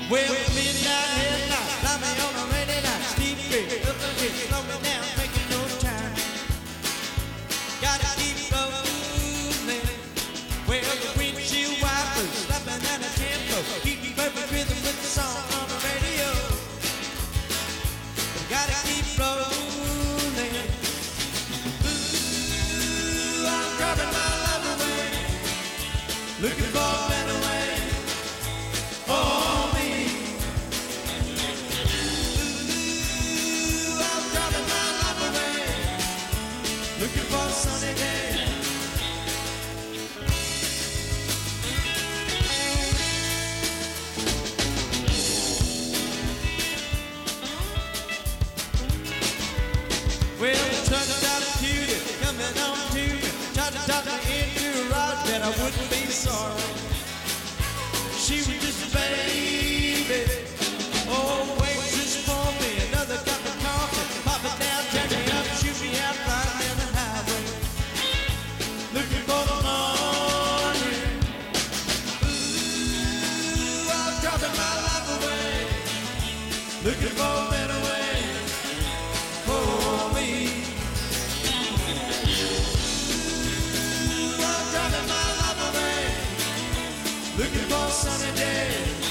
Well, midnight headlight, fly me on a rainy night. Steep grade, up ahead, slow me down, making no time. Gotta keep rolling. Well, the windshield wipers slapping at a tempo, keep perfect rhythm with the song on the radio. Gotta keep rolling. Ooh, I'm driving my life away, looking for a better way for me. Ooh, I'm driving my life away, looking for a sunny day. Well, the truck stopped cutie, coming on to me, tried to talk me into a ride that I wouldn't be sorry. She was just a baby. Oh, waitress for me, another cup of coffee, pop it down, turn me up, shoot me out right down the highway, looking for the morning. Ooh, I'm dropping my life away, looking for a better way for me. Ooh, I'm driving my life away, looking for a sunny day.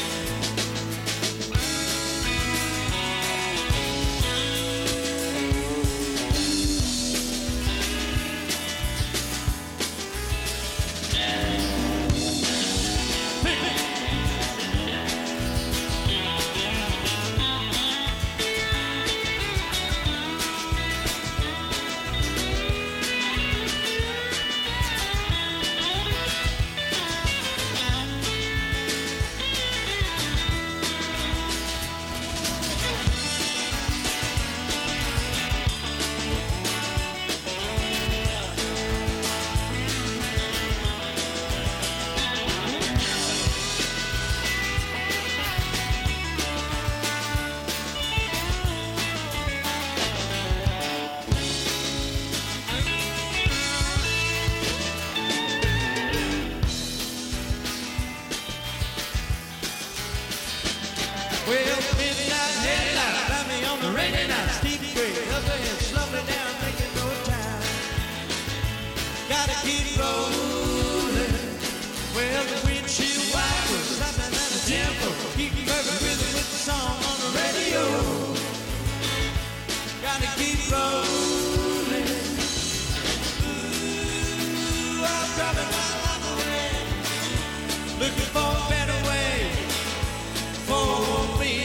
Well, midnight headlight, fly me on the rainy night. Steep grade, up ahead, slow me down, making no time. Gotta keep rolling. Well, the windshield wipers slapping at the tempo, keep perfect rhythm with the song on the radio. Gotta keep rolling. Ooh, I'm driving my life away, looking for a better way for me.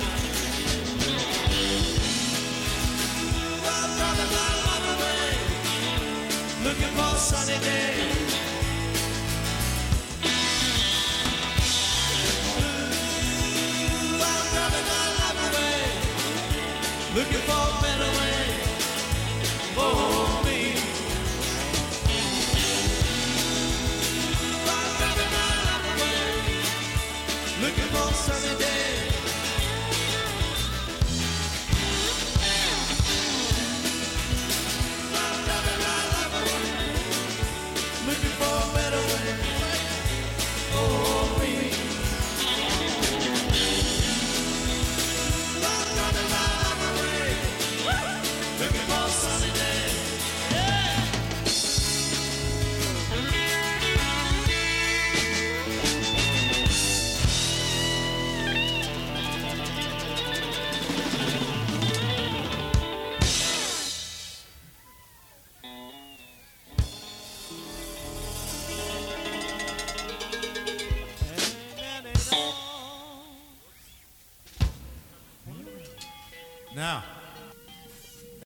Ooh, I'm driving my life away, looking for a sunny day. Ooh, I'm driving my life away, looking for a better way for me. Ooh, I'm driving my life away, looking for a sunny day. I'm driving my life away, looking for a better way for me. I'm driving my life away, looking for a sunny day. Now,